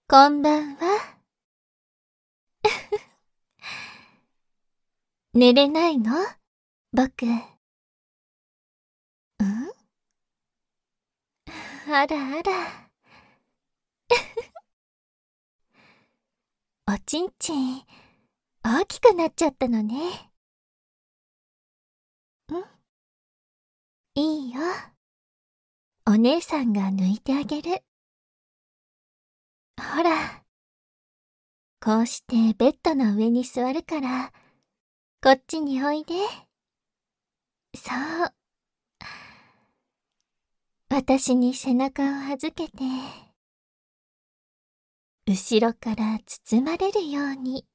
こんばんは。寝れないの？僕。あらあら。おちんちん、大きくなっちゃったのね。いいよ。お姉さんが抜いてあげる。ほら。こうしてベッドの上に座るから、こっちにおいで。そう。私に背中を預けて、後ろから包まれるように。